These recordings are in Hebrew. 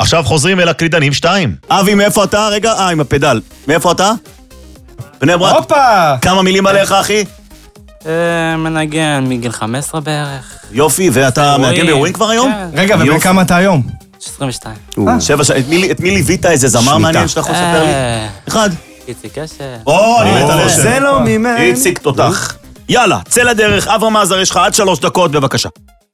עכשיו חוזרים אל הקלידנים 2. אבי, מאיפה אתה? רגע, עם הפדל. מאיפה אתה? בני ברק. הופה! כמה מילים עליך, אחי? מנגן מגיל 15 בערך. יופי, ואתה מנגן באירועים כבר היום? רגע, ובכמה אתה היום? 22. 7 שנים. את מי ליווית? איזה זמר מעניין שאתה יכול לספר לי? אחד. איציק קשר. אני מת עליך. זה לא ממני. איציק תותח. יאללה, צא לדרך. אברהם עזר, יש לך עד 3 דקות, בבקשה.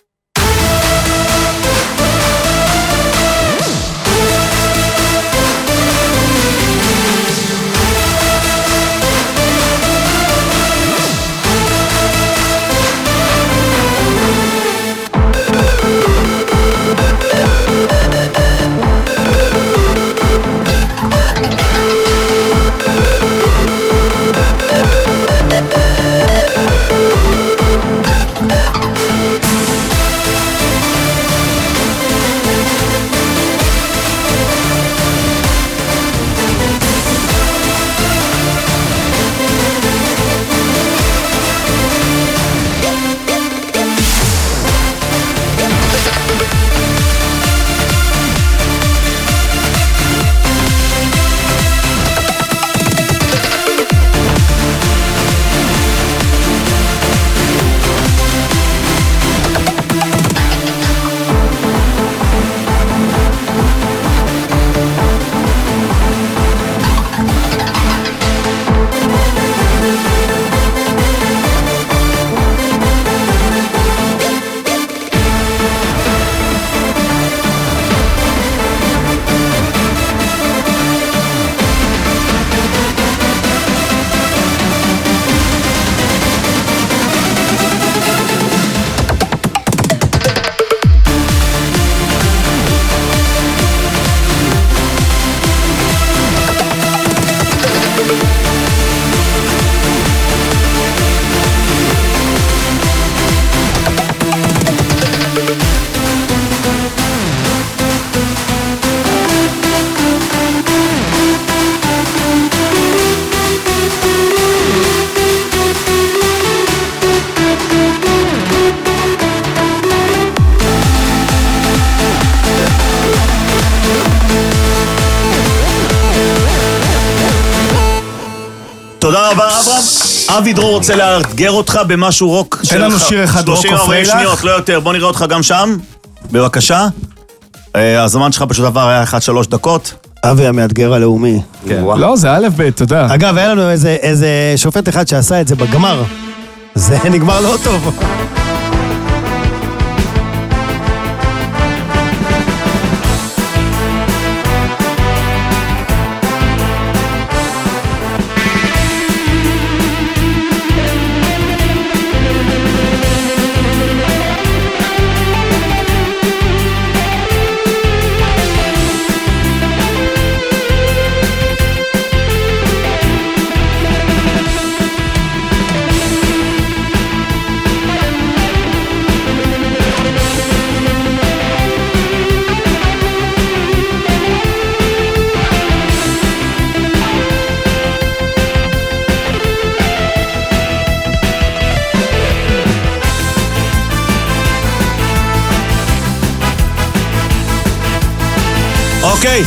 תודה רבה, אברהם. אבי דרור רוצה לאתגר אותך במשהו רוק שלך. תן לנו שיר אחד רוק או 30-40 שניות, לא יותר. בוא נראה אותך גם שם. בבקשה. הזמן שלך פשוט עבר היה 1-3 דקות. אבי המאתגר הלאומי. לא, זה א' ב', תודה. אגב, היה לנו איזה שופט אחד שעשה את זה בגמר. זה נגמר לא טוב. אוקיי,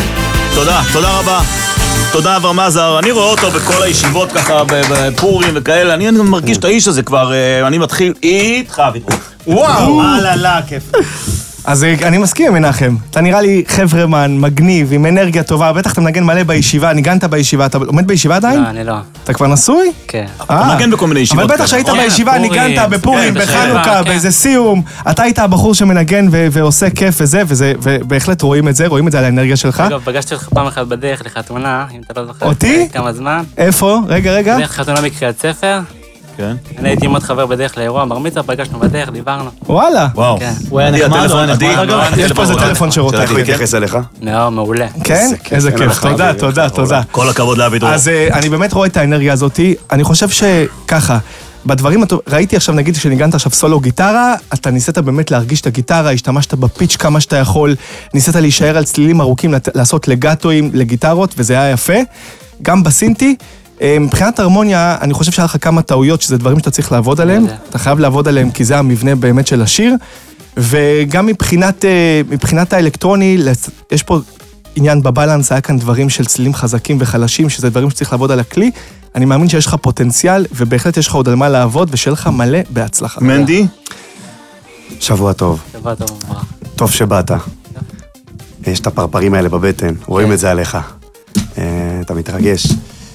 תודה רבה. תודה אברהם עזר, אני רואה אותו בכל הישיבות ככה, בפורים וכאלה, אני גם מרגיש את האיש הזה כבר, אני מתחיל איתך, ויתרו. וואו! אללה, כיף. אז אני מסכים, מנחם. אתה נראה לי חברמן, מגניב, עם אנרגיה טובה, בטח אתה מנגן מלא בישיבה, ניגנת בישיבה, אתה עומד בישיבה עדיין? לא, אני לא. אתה כבר נשוי? כן. אתה מנגן בכל מיני ישיבות. אבל בטח שהיית בישיבה, ניגנת בפורים, בחנוכה, באיזה סיום, אתה היית הבחור שמנגן ועושה כיף וזה, ובהחלט רואים את זה על האנרגיה שלך. אגב, פגשתי אותך פעם אחת בדרך לחתונה, אם אתה לא זוכר. אותי? כמה זמן. איפה? רגע. בדרך חתונה בקריית ספר. כן. אני הייתי עם עוד חבר בדרך לאירוע, בר מצווה, פגשנו בדרך, דיברנו. וואלה. וואו. כן. הוא היה נחמד, הוא היה נחמד. יש פה איזה טלפון שרותח. איך הוא יתייחס אליך? מאוד מעולה. כן? איזה כיף. תודה. כל הכבוד לאבי דרור. אז אני באמת רואה את האנרגיה הזאת, אני חושב שככה, בדברים, ראיתי עכשיו, נגיד שניגנת עכשיו סולו גיטרה, אתה ניסית באמת להרגיש את הגיטרה, השתמשת בפיץ' כמה שאתה יכול, ניסית להישאר על צלילים ארוכים, לעשות לגטואים לגיטרות, וזה היה יפה. גם בסינטי, מבחינת הרמוניה, אני חושב שהיה לך כמה טעויות, שזה דברים שאתה צריך לעבוד עליהם, אתה חייב לעבוד עליהם כי זה המבנה באמת של השיר, וגם מבחינת האלקטרוני, יש פה עניין בבלנס, היה כאן דברים של צלילים חזקים וחלשים, שזה דברים שצריך לעבוד על הכלי. אני מאמין שיש לך פוטנציאל, ובהחלט יש לך עוד על מה לעבוד, ושיהיה לך מלא בהצלחה. מנדי? שבוע טוב. שבוע טוב, ברח. טוב שבאת. יש את הפרפרים האלה בבטן, רואים את זה עליך. אתה מתרגש.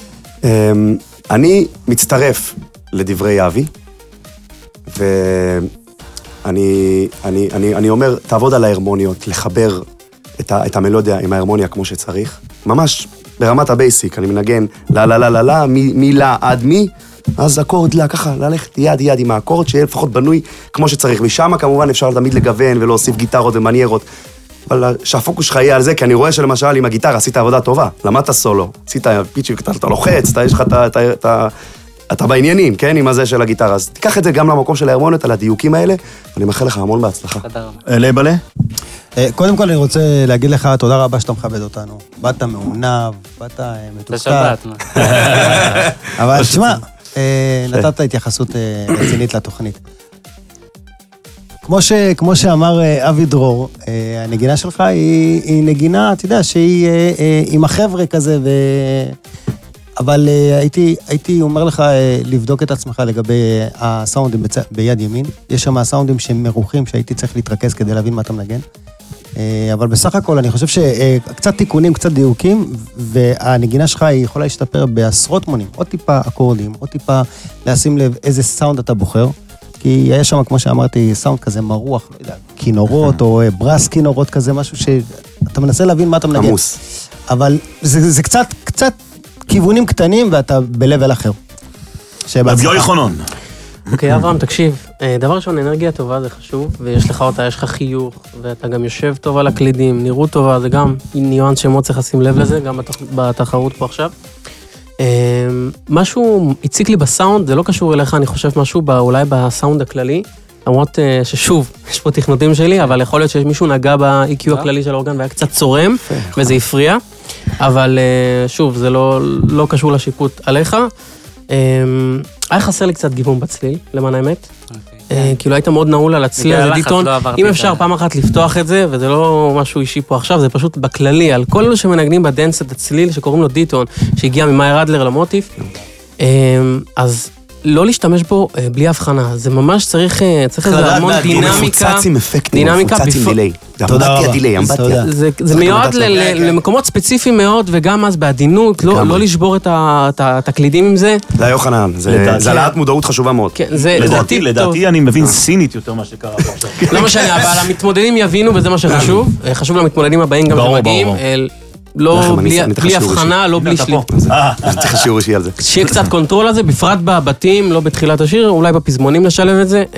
אני מצטרף לדברי אבי, ואני אומר, תעבוד על ההרמוניות, לחבר את המלודיה עם ההרמוניה כמו שצריך. ממש ברמת הבייסיק, אני מנגן לה לה לה לה לה, מילה עד מי, אז אקורד לה, ככה, ללכת יד יד עם האקורד, שיהיה לפחות בנוי כמו שצריך. משם כמובן אפשר תמיד לגוון ולהוסיף גיטרות ומניירות, אבל שהפוקוס שלך יהיה על זה, כי אני רואה שלמשל עם הגיטרה עשית עבודה טובה, למדת סולו, עשית פיצ'י, אתה לוחץ, יש לך אתה בעניינים, כן, עם הזה של הגיטרה, אז תיקח את זה גם למקום של ההרמוניות, על הדיוקים האלה, ואני מאחל לך המון בהצלחה. תודה רבה. לבלה? קודם כל אני רוצה להגיד לך תודה רבה שאתה מכבד אותנו. באת מעונב, באת מתוסכל. בשבת, מה? אבל תשמע, נתת התייחסות רצינית לתוכנית. כמו שאמר אבי דרור, הנגינה שלך היא נגינה, אתה יודע, שהיא עם החבר'ה כזה, אבל הייתי אומר לך לבדוק את עצמך לגבי הסאונדים ביד ימין. יש שם הסאונדים שהם מרוחים, שהייתי צריך להתרכז כדי להבין מה אתה מנגן. אבל בסך הכל אני חושב שקצת תיקונים, קצת דיוקים, והנגינה שלך היא יכולה להשתפר בעשרות מונים. עוד טיפה אקורדים, עוד טיפה לשים לב איזה סאונד אתה בוחר. כי יש שם, כמו שאמרתי, סאונד כזה מרוח, לא יודע, כינורות או ברס כינורות כזה, משהו שאתה מנסה להבין מה אתה מנגן. עמוס. אבל זה קצת כיוונים קטנים ואתה בלבל אחר. אז יואי חונון. אוקיי, אברהם, תקשיב. דבר ראשון, אנרגיה טובה זה חשוב, ויש לך אותה, יש לך חיוך, ואתה גם יושב טוב על הקלידים, נראות טובה, זה גם ניואנס שמאוד צריך לשים לב לזה, גם בתחרות פה עכשיו. משהו הציק לי בסאונד, זה לא קשור אליך, אני חושב משהו אולי בסאונד הכללי, למרות ששוב, יש פה תכנותים שלי, אבל יכול להיות שמישהו נגע ב-EQ הכללי של האורגן והיה קצת צורם, וזה הפריע, אבל שוב, זה לא קשור לשיקוט עליך. היה חסר לי קצת גיוון בצליל, למען האמת. כאילו היית מאוד נעול על הצליל הזה, דיטון. אם אפשר פעם אחת לפתוח את זה, וזה לא משהו אישי פה עכשיו, זה פשוט בכללי, על כל אלה שמנגנים בדנס את הצליל, שקוראים לו דיטון, שהגיע ממאיר אדלר למוטיף, אז לא להשתמש בו בלי הבחנה. זה ממש צריך איזה המון דינמיקה. מפוצץ עם אפקטים, מפוצץ עם דילי. תודה רבה. זה מיועד למקומות ספציפיים מאוד, וגם אז בעדינות, לא לשבור את הקלידים עם זה. זה יוחנן, זה העלאת מודעות חשובה מאוד. לדעתי אני מבין סינית יותר מה שקרה פה עכשיו. לא משנה, אבל המתמודדים יבינו, וזה מה שחשוב. חשוב למתמודדים הבאים גם שמגיעים. לא, בלי הבחנה, לא בלי שליט. צריך שיעור שיהיה על זה. שיהיה קצת קונטרול על זה, בפרט בבתים, לא בתחילת השיר, אולי בפזמונים לשלב את זה,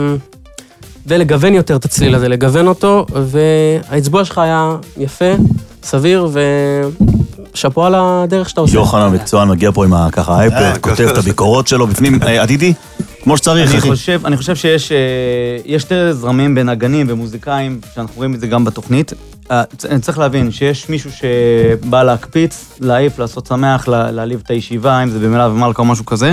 ולגוון יותר את הצליל הזה, לגוון אותו, והאצבוע שלך היה יפה, סביר, ושפו על הדרך שאתה עושה. יוחנן מקצוען מגיע פה עם ככה האייפד, כותב את הביקורות שלו בפנים, עתידי, כמו שצריך. אני חושב שיש שתי זרמים בין נגנים ומוזיקאים, שאנחנו רואים את זה גם בתוכנית. אני צריך להבין שיש מישהו שבא להקפיץ, להעיף, לעשות שמח, להעליב את הישיבה, אם זה במילה ומלכה או משהו כזה.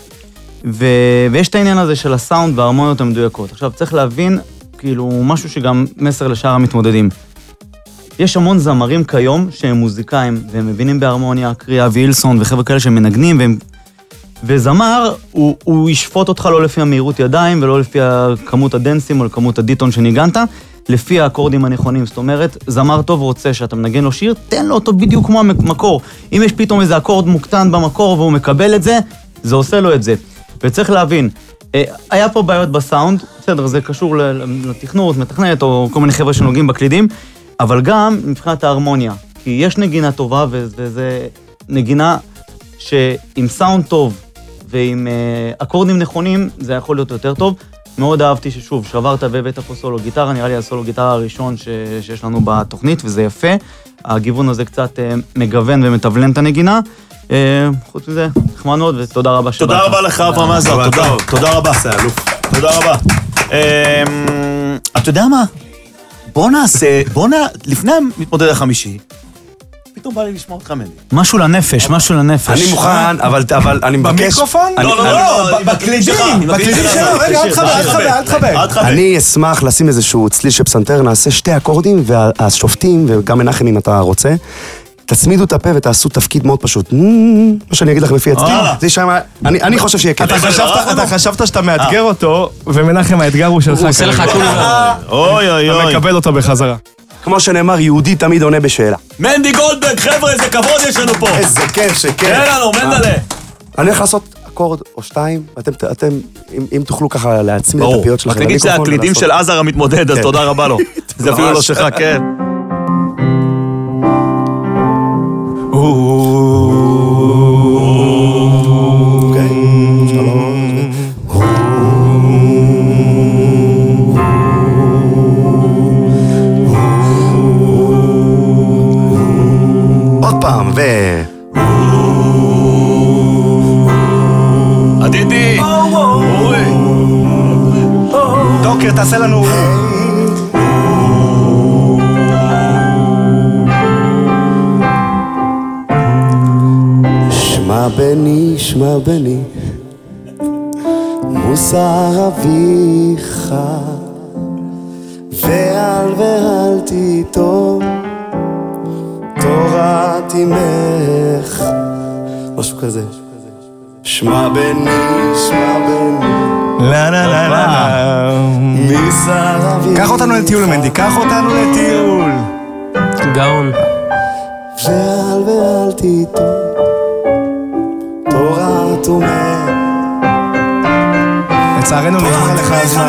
ויש את העניין הזה של הסאונד וההרמוניות המדויקות. עכשיו, צריך להבין, כאילו, משהו שגם מסר לשאר המתמודדים. יש המון זמרים כיום שהם מוזיקאים, והם מבינים בהרמוניה, קריאה וילסון וחבר'ה כאלה שהם מנגנים, וזמר, הוא ישפוט אותך לא לפי המהירות ידיים, ולא לפי כמות הדנסים או כמות הדיטון שניגנת, לפי האקורדים הנכונים. זאת אומרת, זמר טוב רוצה שאתה מנגן לו שיר, תן לו אותו בדיוק כמו המקור. אם יש פתאום איזה אקורד מוקטן במקור והוא מקבל את זה, זה עושה לו את זה. וצריך להבין, היה פה בעיות בסאונד, בסדר, זה קשור לתכנות, מתכנת, או כל מיני חבר'ה שנוגעים בקלידים, אבל גם מבחינת ההרמוניה. כי יש נגינה טובה, וזה נגינה שעם סאונד טוב ועם אקורדים נכונים, זה יכול להיות יותר טוב. מאוד אהבתי ששוב, שברת והבאת פה סולו גיטרה, נראה לי הסולו גיטרה הראשון שיש לנו בתוכנית, וזה יפה. הגיוון הזה קצת מגוון ומתבלן את הנגינה. חוץ מזה, נחמד מאוד, ותודה רבה שבאת. תודה רבה לך, אברהם עזר, תודה רבה. תודה רבה. אתה יודע מה? בוא נעשה, לפני המתמודד החמישי, פתאום בא לי לשמוע אותך מנדי. משהו לנפש, משהו לנפש. אני מוכן, אבל אני מבקש... במיקרופון? לא, בקלידים שלו, רגע, אל תחבר. אני אשמח לשים איזשהו צליל של פסנתר, נעשה 2 אקורדים, והשופטים, וגם מנחם אם אתה רוצה, תצמידו את הפה ותעשו תפקיד מאוד פשוט. מה שאני אגיד לך לפי עצמי, זה ישמע, אני חושב שיהיה כיף. אתה חשבת שאתה מאתגר אותו, ומנחם האתגר הוא שלך. הוא עושה לך כול. אוי אוי אתה אוי. מקבל אותו בחזרה. כמו שנאמר, יהודי תמיד עונה בשאלה. מנדי גולדברג, חבר'ה, איזה כבוד יש לנו פה. איזה כיף שכיף. תראה לנו, מנדלה. אני הולך לעשות אקורד או 2, ואתם, אם תוכלו ככה להצמיד את הפיות שלכם. רק תגיד שזה הקלידים של עזר המתמודד, אז תודה רבה לו. זה אפילו לא שלך, כן. עוד פעם, עדידי. דוקר, תעשה לנו... שמע בני, מוסר אביך, ואל תיטור, תורת אמך, משהו כזה. שמע בני, לה לה לה לה. מוסר אביך. קח אותנו לטיול, מנדי, קח אותנו לטיול. גאון. ואל תיטור, תורת אמך. לצערנו נגמר לך הזמן.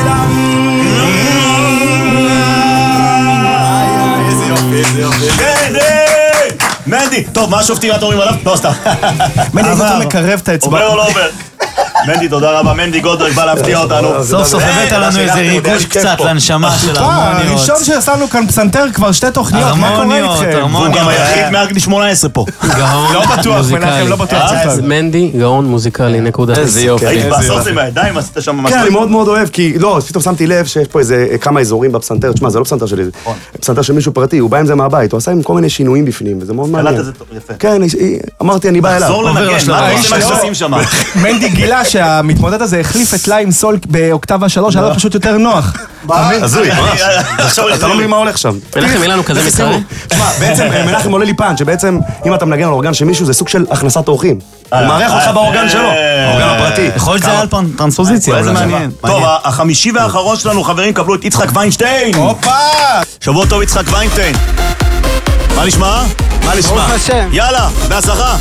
איזה יופי. מנדי! טוב, מה השופטים אתם אומרים עליו? לא, סתם. מנדי, איך אתה מקרב את האצבע? עובר או לא עובר? מנדי, תודה רבה. מנדי גולדברג בא להפתיע אותנו. סוף סוף הבאת לנו איזה ריגוש קצת לנשמה של הרמוניות. הראשון ששמנו כאן פסנתר כבר 2 תוכניות, מה קורה איתכם? הוא גם היחיד מעל גיל 18 פה. גאון לא בטוח, מנחם, לא בטוח. מנדי, גאון מוזיקלי, נקודה. איזה יופי. היית בעשות עם הידיים, עשית שם משהו. כן, אני מאוד מאוד אוהב, כי לא, פתאום שמתי לב שיש פה איזה כמה אזורים בפסנתר, תשמע, זה לא פסנתר שלי, זה פסנתר של מישהו פרטי, הוא בא עם זה מהבית, הוא עשה עם כל מיני שינויים בפנים, וזה מאוד מעניין. קלט את זה טוב, יפה. כן, אמרתי, אני בא אליו. תחזור לנגן, מה אתה עושים שם? מנדי גילה שהמתמודד הזה החליף את ליים סול באוקטבה 3, היה לו פשוט יותר נוח. הזוי, ממש. אתה לא מבין מה הולך שם. מנחם אילנו כזה מתחרה? תשמע, בעצם מנחם עולה לי פאנץ' שבעצם אם אתה מנגן על אורגן של מישהו זה סוג של הכנסת אורחים. הוא מארח אותך באורגן שלו, האורגן הפרטי. יכול להיות זה היה על טרנספוזיציה. איזה מעניין. טוב, החמישי והאחרון שלנו, חברים, קבלו את יצחק ויינשטיין. הופה! שבוע טוב, יצחק ויינשטיין. מה נשמע? מה נשמע? יאללה, בהצלחה.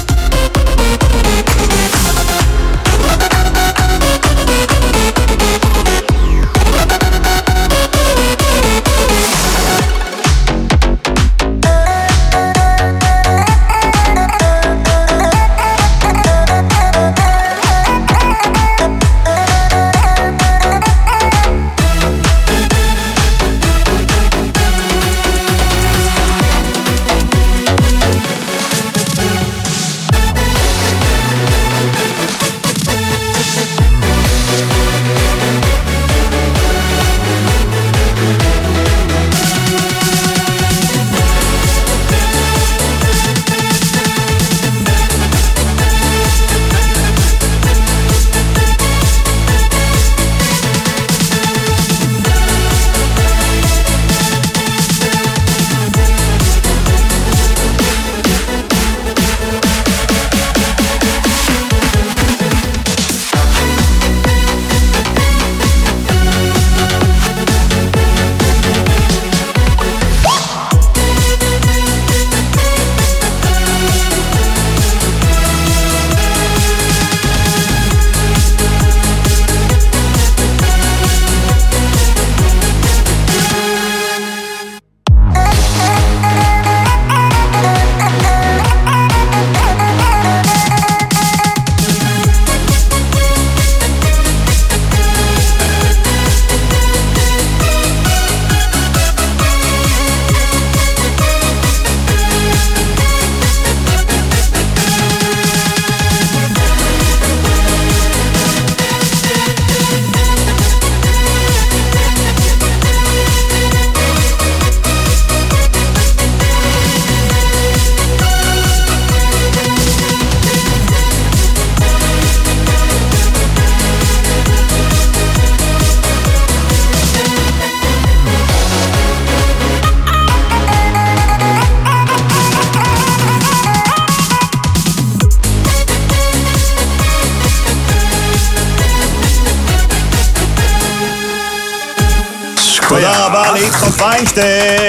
פיינשטיין!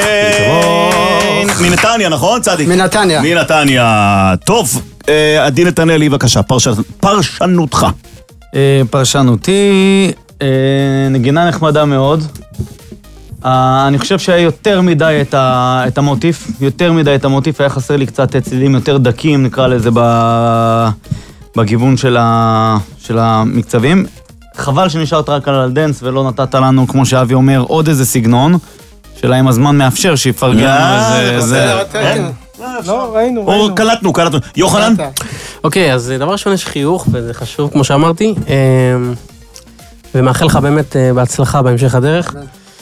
מנתניה, נכון, צדיק? מנתניה. מנתניה. טוב, עדי נתנאלי, בבקשה, פרשנותך. פרשנותי, נגינה נחמדה מאוד. אני חושב שהיה יותר מדי את המוטיף, היה חסר לי קצת צלילים יותר דקים, נקרא לזה, בגיוון של המקצבים. חבל שנשארת רק על דנס ולא נתת לנו, כמו שאבי אומר, עוד איזה סגנון, שאלה אם הזמן מאפשר שיפרגן איזה... לא, ראינו. או קלטנו. יוחנן? אוקיי, אז דבר ראשון יש חיוך, וזה חשוב, כמו שאמרתי, ומאחל לך באמת בהצלחה בהמשך הדרך.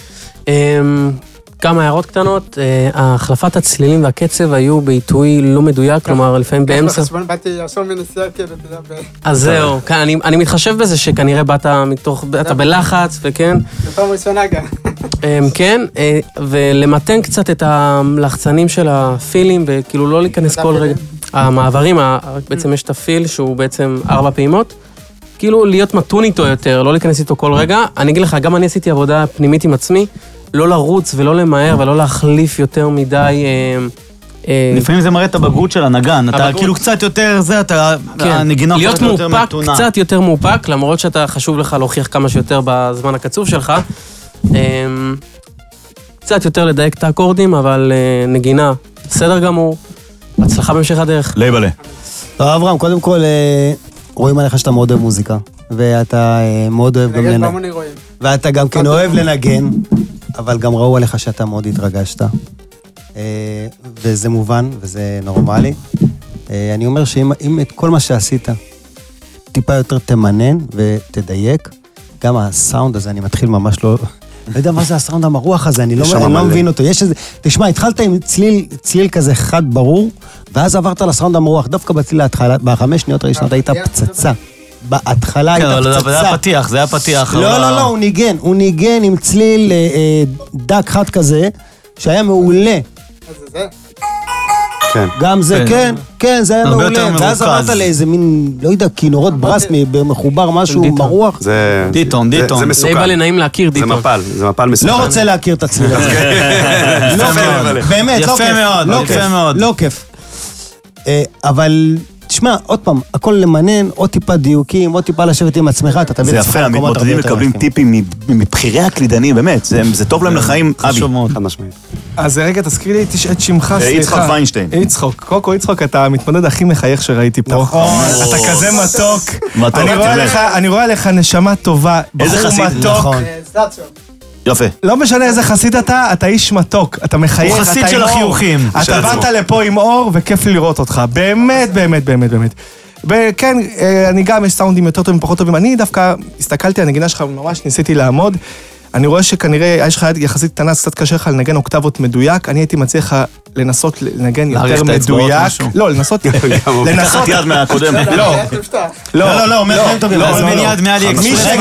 כמה הערות קטנות, החלפת הצלילים והקצב היו בעיתוי לא מדויק, כלומר לפעמים באמצע... באתי ישר מנסיעה כאילו, אתה יודע, אז זהו, אני מתחשב בזה שכנראה אתה בלחץ, וכן. זה פעם ראשונה גם. כן, ולמתן קצת את הלחצנים של הפילים, וכאילו לא להיכנס כל רגע. המעברים, בעצם יש את הפיל שהוא בעצם 4 פעימות, כאילו להיות מתון איתו יותר, לא להיכנס איתו כל רגע. אני אגיד לך, גם אני עשיתי עבודה פנימית עם עצמי, לא לרוץ ולא למהר ולא להחליף יותר מדי... לפעמים זה מראה את הבגרות של הנגן, אתה כאילו קצת יותר, הנגינה להיות מאופק, קצת יותר מאופק, למרות שאתה חשוב לך להוכיח כמה שיותר בזמן הקצוב שלך. קצת יותר לדייק את האקורדים, אבל נגינה, בסדר גמור, הצלחה בהמשך הדרך. ליבלה. טוב, אברהם, קודם כל, רואים עליך שאתה מאוד אוהב מוזיקה, ואתה מאוד אוהב גם לנגן. ואתה גם כן אוהב לנגן, אבל גם ראו עליך שאתה מאוד התרגשת. וזה מובן, וזה נורמלי. אני אומר שאם את כל מה שעשית, טיפה יותר תמנן ותדייק, גם הסאונד הזה, אני מתחיל ממש לא יודע מה זה הסאונד המרוח הזה, אני לא מבין אותו. יש איזה, תשמע, התחלת עם צליל כזה חד ברור, ואז עברת לסאונד המרוח, דווקא בצליל ההתחלה, ב5 שניות הראשונות היית פצצה. בהתחלה הייתה פצצה. זה היה פתיח. לא, הוא ניגן עם צליל דק חד כזה, שהיה מעולה. גם זה, כן, זה היה מעולה. ואז עברת לאיזה מין, לא יודע, כינורות ברס במחובר משהו מרוח. זה דיטון. זה מסוכן. די בא לנעים להכיר דיטון. זה מפל מסוכן. לא רוצה להכיר את הצליל הזה. באמת, יפה מאוד. לא כיף. אבל... תשמע, עוד פעם, הכל למנן, עוד טיפה דיוקים, עוד טיפה לשבת עם עצמך, אתה תמיד זה יפה, המתמודדים מקבלים טיפים מבחירי הקלידנים, באמת, זה טוב להם לחיים, אבי. חד משמעית. אז רגע, תזכיר לי את שמך, סליחה. יצחק פיינשטיין. קוקו יצחק, אתה המתמודד הכי מחייך שראיתי פה. נכון. אתה כזה מתוק. אני רואה עליך נשמה טובה. איזה חסיד. מתוק. יפה. לא משנה איזה חסיד אתה איש מתוק, אתה מחייך, הוא חסיד של החיוכים. אתה באת לפה עם אור וכיף לראות אותך, באמת. וכן, אני גם יש סאונדים יותר טובים, פחות טובים, אני דווקא הסתכלתי על הנגינה שלך, ממש ניסיתי לעמוד, אני רואה שכנראה יש לך יחסית קטנה, קצת קשה לך לנגן אוקטבות מדויק, אני הייתי מציע לך לנסות לנגן יותר מדויק. לא, לנסות... לקחת יד מהקודם. לא, אומר חיים טובים. יד מעלי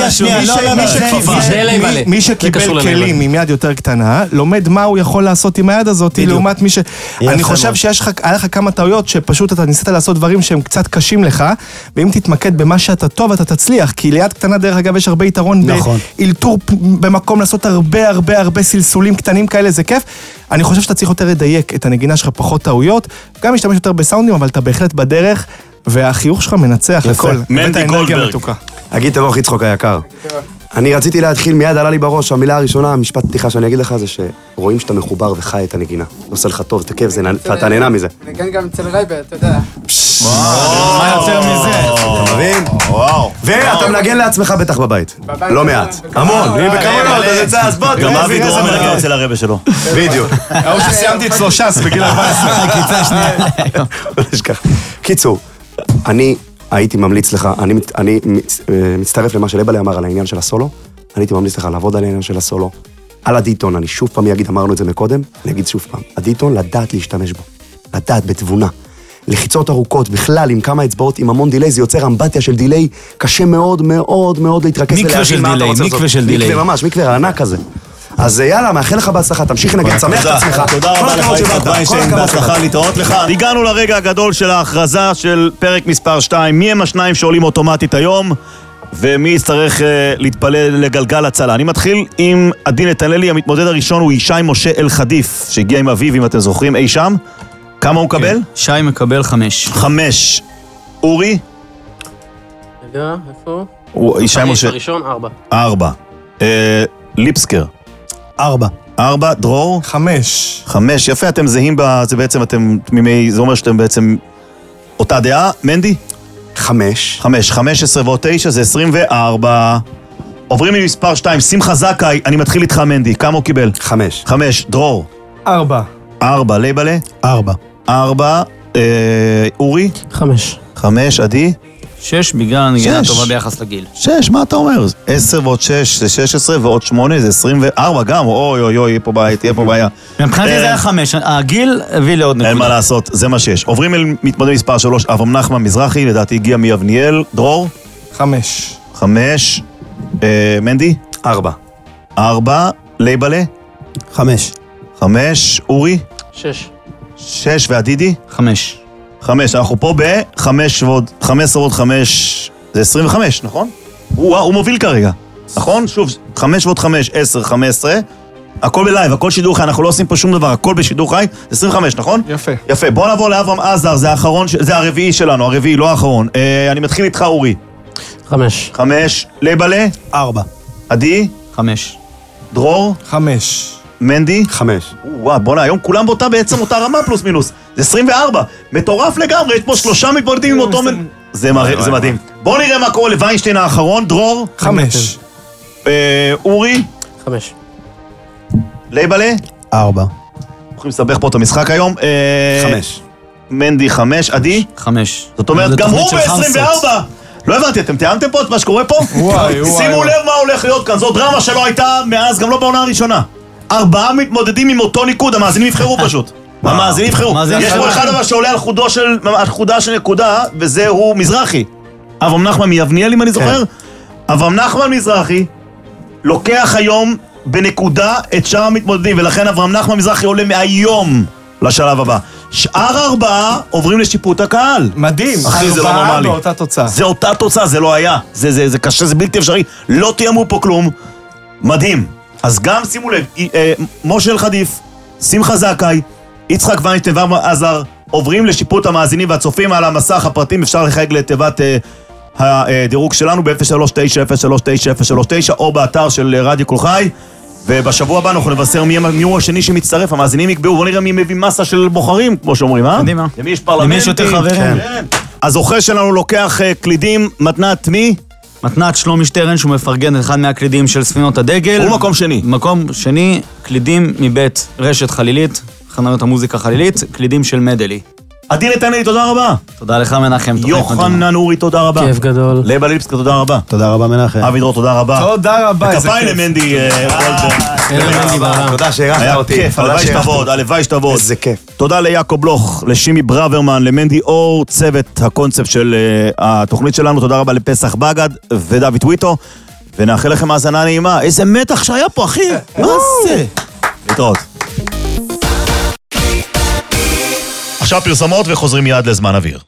מי שקיבל כלים עם יד יותר קטנה, לומד מה הוא יכול לעשות עם היד הזאת, לעומת מי ש... אני חושב שהיה לך כמה טעויות שפשוט אתה ניסית לעשות דברים שהם קצת קשים לך, ואם תתמקד במה שאתה טוב, אתה תצליח, כי ליד קטנה דרך אגב יש הרבה יתרון באלתור במקום לעשות הרבה סלסולים קטנים כאלה, זה כיף. אני חושב שאתה צריך יותר לדייק את הנגינה שלך, פחות טעויות, גם משתמש יותר בסאונדים, אבל אתה בהחלט בדרך, והחיוך שלך מנצח הכל. מנדי גולדברג. אגיד תבוך יצחוק היקר. אני רציתי להתחיל, מיד עלה לי בראש, המילה הראשונה, המשפט פתיחה שאני אגיד לך, זה שרואים שאתה מחובר וחי את הנגינה. עושה לך טוב, תקף, אתה נהנה מזה. נגן גם אצל רייבר, אתה יודע. מה יותר מזה? אתה מבין? ואתה מנגן לעצמך בטח בבית. לא מעט. המון. אז בוא, גם אבי דרור מנגן אצל הרבה שלו. בדיוק. או שסיימתי אצלו ש"ס בגיל 14. קיצה שנייה. קיצור, אני הייתי ממליץ לך, אני מצטרף למה שלבלה אמר על העניין של הסולו, אני הייתי ממליץ לך לעבוד על העניין של הסולו, על הדיטון, אני שוב פעם אגיד, אמרנו את זה מקודם, אני אגיד שוב פעם, הדיטון לדעת להשתמש בו, לדעת בתבונה, לחיצות ארוכות, בכלל עם כמה אצבעות, עם המון דילי, זה יוצר אמבטיה של דילי, קשה מאוד מאוד מאוד להתרכז ולהבין מה אתה רוצה לעשות. מקווה של דילי. מקווה ממש, מקווה הענק הזה. אז יאללה, מאחל לך בהצלחה, תמשיך לנגן, צמח את עצמך. תודה רבה לך, יצחק פיינשטיין, בהצלחה להתראות לך. הגענו לרגע הגדול של ההכרזה של פרק מספר 2. מי הם השניים שעולים אוטומטית היום? ומי יצטרך להתפלל לגלגל הצלה. אני מתחיל עם עדי נתנאלי, המתמודד הראשון הוא ישי משה אלחדיף, שהגיע עם אביו, אם אתם זוכרים, אי שם. כמה הוא מקבל? שי מקבל 5. 5. אורי? רגע, איפה? ישי משה. הראשון, 4. 4. ליפסקר? 4. 4. דרור? 5. 5. יפה, אתם זהים זה בעצם, אתם תמימי, זה אומר שאתם בעצם אותה דעה. מנדי? 5. 5. 15 ועוד 9 זה 24. עוברים למספר 2, שמחה זכאי, אני מתחיל איתך מנדי, כמה הוא קיבל? 5. 5. דרור? 4. 4. לייבלה? 4. 4. אורי? 5. 5. עדי? 6 בגלל הנגינה 6. טובה ביחס לגיל. 6, מה אתה אומר? 10 ועוד 6 זה 16 ועוד 8 זה 24 גם, אוי אוי אוי, תהיה פה בעיה. מבחינתי זה היה 5, הגיל הביא לעוד נקודה. אין מה לעשות, זה מה שיש. עוברים אל מתמודד מספר 3, אברהם נחמן מזרחי, לדעתי הגיע מיבניאל. דרור? 5. 5. מנדי? 4. 4. לייבלה? 5. 5. אורי? 6. 6. ועדידי? 5. 5. אנחנו פה ב-5 ועוד 15 ועוד 5 זה 25, נכון? הוא מוביל כרגע, נכון? שוב, 5 ועוד 5, 10, 15. הכל בלייב, הכל שידור חי, אנחנו לא עושים פה שום דבר, הכל בשידור חי, 25, נכון? יפה. יפה, בוא נעבור לאברהם עזר, זה האחרון, זה הרביעי שלנו, הרביעי, לא האחרון. אני מתחיל איתך, אורי. 5. 5. לייבלה? 4. עדי? 5. דרור? 5. מנדי? 5. וואו, בוא'נה, היום כולם בעצם אותה רמה פלוס מינוס. זה 24. מטורף לגמרי, יש פה 3 מתמודדים עם אותו... זה מדהים. בואו נראה מה קורה לוויינשטיין האחרון. דרור? 5. אורי? 5. לייבלה? 4. הולכים לסבך פה את המשחק היום. 5. מנדי 5. עדי? 5. זאת אומרת, גם הוא ב-24. לא הבנתי, אתם טענתם פה את מה שקורה פה? וואי. שימו לב מה הולך להיות כאן, זו דרמה שלא הייתה מאז, גם לא בעונה הראשונה. 4 מתמודדים עם אותו ניקוד, המאזינים יבחרו פשוט. המאזינים יבחרו. יש פה אחד אבל שעולה על חודה של נקודה, וזהו מזרחי. אברהם נחמן מיבניאל, אם אני זוכר. אברהם נחמן מזרחי לוקח היום בנקודה את שאר המתמודדים, ולכן אברהם נחמן מזרחי עולה מהיום לשלב הבא. שאר 4 עוברים לשיפוט הקהל. מדהים. אחי, זה לא 4 נורמלי. באותה תוצאה. זה אותה תוצאה, זה לא היה. זה קשה, זה בלתי אפשרי. לא תיאמו פה כלום. מדהים. אז גם שימו לב, משה אלחדיף, שמחה זכאי, יצחק ויינשטיין ואברהם עזר עוברים לשיפוט המאזינים והצופים על המסך. הפרטים אפשר לחייג לתיבת הדירוג שלנו ב-039-039-039 או באתר של רדיו קול חי. ובשבוע הבא אנחנו נבשר מי הוא השני שמצטרף, המאזינים יקבעו, בוא נראה מי מביא מסה של בוחרים, כמו שאומרים, אה? קדימה. למי יש פרלמנטים? למי יש יותר חברים? כן. הזוכה שלנו לוקח קלידים, מתנת מי? מתנת שלומי שטרן, שהוא מפרגן את אחד מהקלידים של ספינות הדגל. הוא מקום שני. מקום שני, קלידים מבית רשת חלילית, חנויות המוזיקה חלילית, קלידים של מדלי. עדי נתנאלי, תודה רבה. תודה לך מנחם. יוחנן אורי, תודה רבה. כיף גדול. לייבלה ליפסקר, תודה רבה. תודה רבה מנחם. אבי דרור, תודה רבה. תודה רבה, איזה וכפיים כיף. למנדי וולברג. תודה שהרחת היה אותי. כיף, הלוואי שתעבוד. איזה כיף. תודה ליעקב בלוך, לשימי ברוורמן, למנדי אור, צוות הקונספט של התוכנית שלנו. תודה רבה לפסח בגד ודוד טוויטו, ונאחל לכם האזנה נעימה. איזה מתח שהיה פה, אחי. מה זה? להתראות. עכשיו פרסומות וחוזרים מיד לזמן אוויר.